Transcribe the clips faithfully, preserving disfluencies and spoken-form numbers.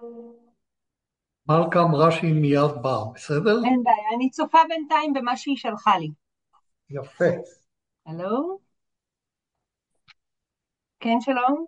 מלכה אמרה שהיא מיד באה, בסדר? אין בעיה, אני צופה בינתיים במה שהיא שלחה לי. יפה. הלו? כן, שלום?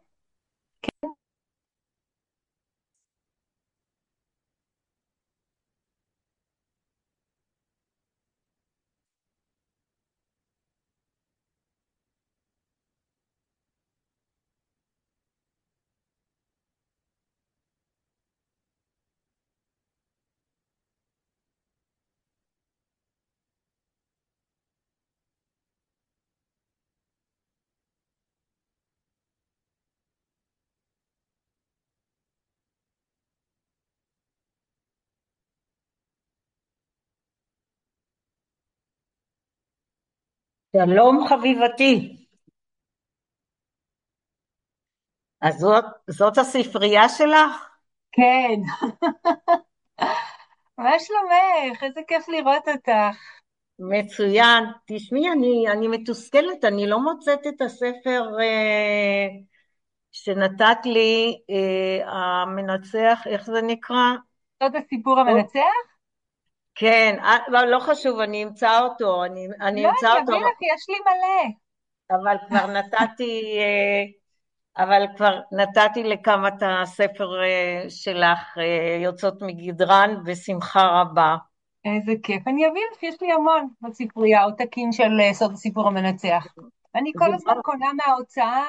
שלום חביבתי, אז זאת, זאת הספרייה שלך? כן. מה שלומך? איזה כיף לראות אותך. מצוין. תשמעי, אני, אני מתוסכלת, אני לא מוצאת את הספר אה, שנתת לי, אה, המנצח, איך זה נקרא? זאת הסיפור עוד- המנצח? כן, אה, לא, לא חשוב, אני אמצא אותו, אני, אני לא, אמצא אני אותו, אביא לך, יש לי מלא. אבל כבר נתתי, אה, אבל כבר נתתי לכמה את הספר אה, שלך, אה, יוצאות מגדרן, בשמחה רבה. איזה כיף. אני אביא לך, יש לי המון בספרייה, עותקים של אה, סוד הסיפור המנצח. אני זה כל הזמן כבר, קונה מההוצאה,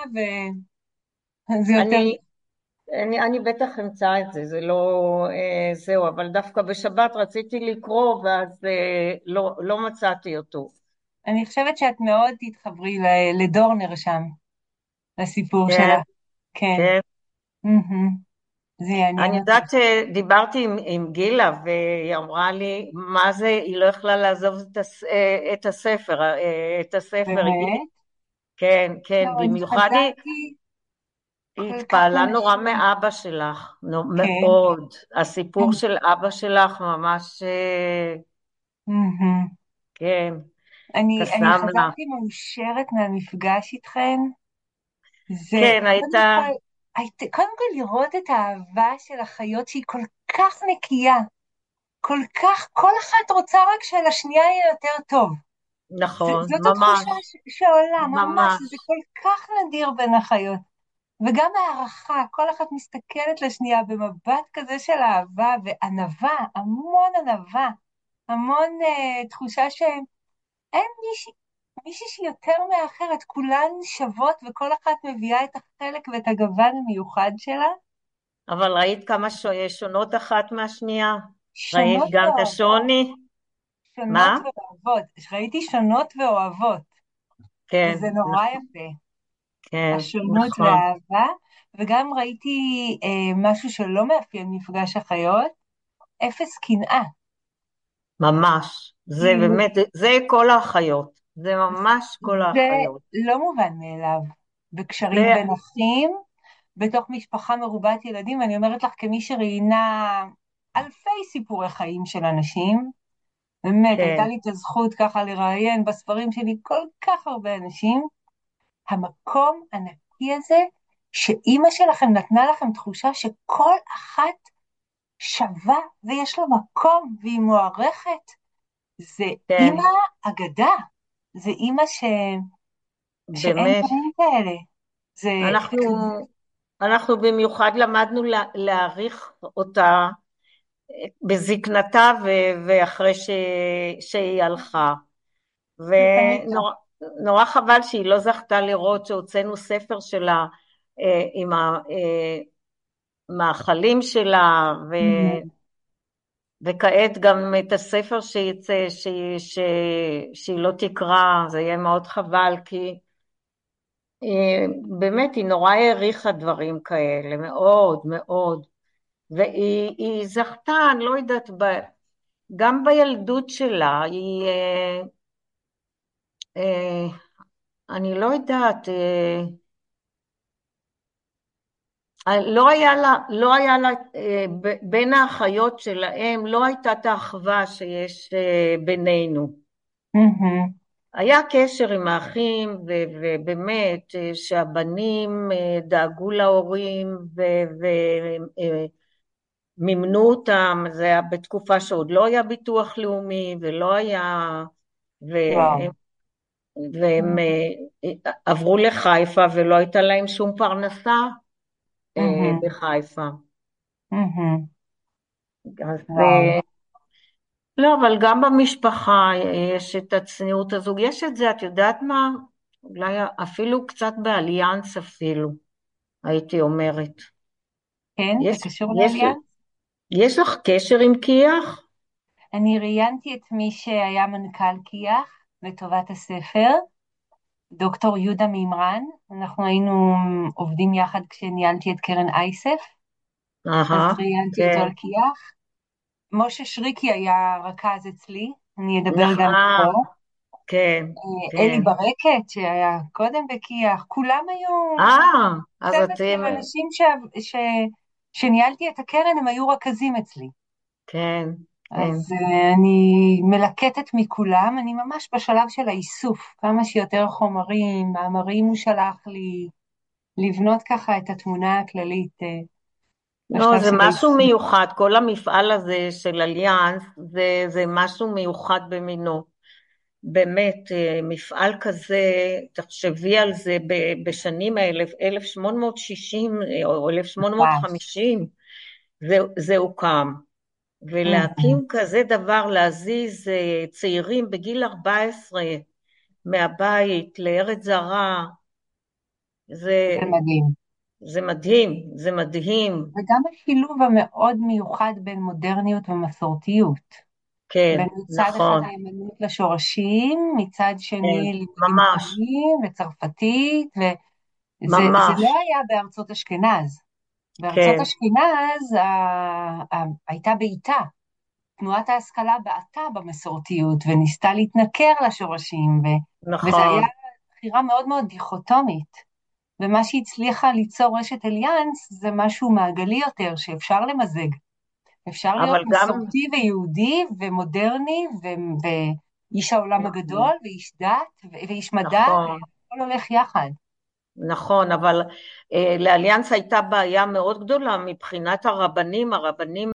וזה יותר... אני, אני, אני בטח אמצא את זה, זה לא, אה, זהו, אבל דווקא בשבת רציתי לקרוא, ואז אה, לא, לא מצאתי אותו. אני חושבת שאת מאוד תתחברי ל- לדורנר שם, לסיפור כן, שלה. כן. כן. מהמם. זה אני יעניין אותך. יודעת, אה, דיברתי עם, עם גילה, והיא אמרה לי, מה זה, היא לא יכלה לעזוב את, הס, אה, את הספר, אה, את הספר, היא, באמת? כן, כן, לא, אני במיוחד היא, חזרתי היא כל כך התפעלה נורא ממשמע. מאבא שלך, נו, כן. מאוד. הסיפור אני של אבא שלך ממש, אה, מהמם. כן, אני אני קסם לה. חזרתי מאושרת מהמפגש איתכן. זה כן, קודם הייתה, כל, היית, קודם כל לראות את האהבה של החיות שהיא כל כך נקייה, כל כך, כל אחת רוצה רק שלשנייה יהיה יותר טוב. זה, נכון, זאת התחושה ממש, ש, שעולה, ממש, זה ממש. כל כך נדיר בין החיות. וגם הערכה, כל אחת מסתכלת לשנייה במבט כזה של אהבה וענווה, המון ענווה, המון uh, תחושה שאין מישהי, מישהי שהיא יותר מאחרת, כולן שוות וכל אחת מביאה את החלק ואת הגוון המיוחד שלה, אבל ראית כמה ש- שונות אחת מהשנייה? ראית שונות גם את ואוהבות, השוני? שונות מה? ואוהבות, ראיתי שונות ואוהבות, כן, וזה נורא נכון, יפה, כן, השונות נכון, והאהבה, וגם ראיתי אה, משהו שלא מאפיין מפגש החיות, אפס קנאה, ממש. זה כאילו, באמת, זה כל האחיות. זה ממש כל זה האחיות. לא מובן מאליו, בקשרים זה, בין אחים, בתוך משפחה מרובת ילדים, ואני אומרת לך כמי שראיינה אלפי סיפורי חיים של אנשים, באמת, הייתה כן, לי את הזכות ככה לראיין בספרים שלי כל כך הרבה אנשים, המקום הנקי הזה, שאימא שלכם נתנה לכם תחושה שכל אחת שווה ויש לה מקום והיא מוערכת, זה כן, אימא אגדה, זה אימא ש... שאין באמת. דברים כאלה. זה אנחנו, כזה, אנחנו במיוחד למדנו לה, להעריך אותה בזקנתה ו- ואחרי ש, שהיא הלכה. אני איתך. ונורא נורא חבל שהיא לא זכתה לראות שהוצאנו ספר שלה אה, עם המאכלים שלה, ו, Mhm. וכעת גם את הספר שיצא, שהיא, ש, שהיא לא תקרא, זה יהיה מאוד חבל, כי אה, באמת היא נורא העריכה דברים כאלה, מאוד מאוד, והיא היא זכתה, אני לא יודעת, ב, גם בילדות שלה, היא, אה, אה, אני לא יודעת, אה, לא היה לה, לא היה לה, אה, ב- בין האחיות שלהם, לא הייתה את האחווה שיש אה, בינינו. Mhm. היה קשר עם האחים, ו- ובאמת, אה, שהבנים אה, דאגו להורים, מימנו אותם, זה היה בתקופה שעוד לא היה ביטוח לאומי, ולא היה, וואו. והם, והם אה, עברו לחיפה, ולא הייתה להם שום פרנסה אה, מהמם, בחיפה. מהמם. אז וואו. אה, לא, אבל גם במשפחה יש את הצניעות הזו, יש את זה, את יודעת מה? אולי אפילו קצת באליאנס אפילו, הייתי אומרת. כן, זה יש, קשור יש, לאליאנס? יש לך קשר עם כי"ח? אני ראיינתי את מי שהיה מנכ"ל כי"ח לטובת הספר, דוקטור יהודה מימרן. אנחנו היינו עובדים יחד כשניהלתי את קרן אייסף, אז אהה, ראיינתי אותו כן. על כי"ח. משה שריקי היה רכז אצלי, אני אדבר נכ- גם אה, איתו. כן, אה, אלי כן. ברקת, שהיה קודם בכי"ח, כולם היו אה, אז צוות אתם, של אנשים ש... ש... שניהלתי את הקרן, הם היו רכזים אצלי. כן, כן. אז uh, אני מלקטת מכולם, אני ממש בשלב של האיסוף, כמה שיותר חומרים, מאמרים הוא שלח לי, לבנות ככה את התמונה הכללית uh, לא, בשלב זה של משהו האיסוף. מיוחד, כל המפעל הזה של אליאנס, זה, זה משהו מיוחד במינו. באמת, אה, מפעל כזה, תחשבי על זה ב- בשנים האלה, אלף שמונה מאות שישים או ממש. אלף שמונה מאות חמישים, זה, זה הוקם. מהמם. ולהקים כזה דבר, להזיז אה, צעירים בגיל ארבע עשרה מהבית לארץ זרה, זה, זה מדהים. זה מדהים, זה מדהים, וגם השילוב המאוד מיוחד בין מודרניות ומסורתיות. כן, בין מצד אחד נכון, נאמנות לשורשים, מצד כן, שני לימודים ממש, גבוהים וצרפתית, וזה זה לא ממש, היה בארצות אשכנז. בארצות כן, אשכנז ה- ה- הייתה בעיטה, תנועת ההשכלה בעטה במסורתיות וניסתה להתנכר לשורשים, ו- וזה היה נכון, בחירה מאוד מאוד דיכוטומית. ומה שהצליחה ליצור רשת אליאנס זה משהו מעגלי יותר, שאפשר למזג. אפשר להיות אבל גם, מסורתי ויהודי ומודרני ו- ואיש העולם הגדול נכון, ואיש דת ו- ואיש מדע, נכון, והכל הולך יחד. נכון, אבל אה, לאליאנס הייתה בעיה מאוד גדולה מבחינת הרבנים, הרבנים